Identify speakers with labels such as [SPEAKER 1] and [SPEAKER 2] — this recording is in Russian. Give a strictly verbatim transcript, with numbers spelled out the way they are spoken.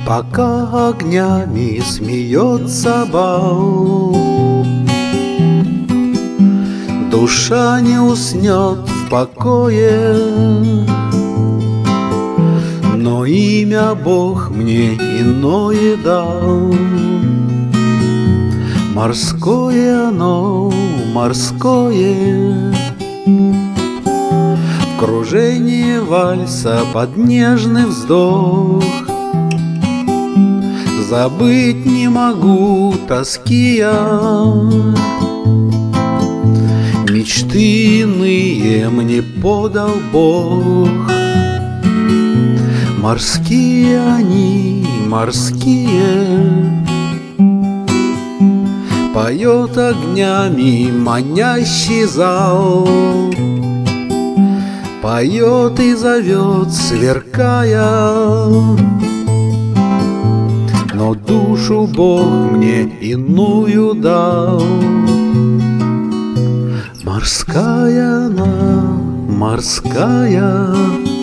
[SPEAKER 1] пока огнями смеется бал. Душа не уснет в покое, но имя Бог мне иное дал. Морское оно, морское, в кружении вальса под нежный вздох. Забыть не могу тоски я, мечты иные мне подал Бог. Морские они, морские, поет огнями манящий зал, поет и зовет, сверкая. Но душу Бог мне иную дал. Морская она, морская,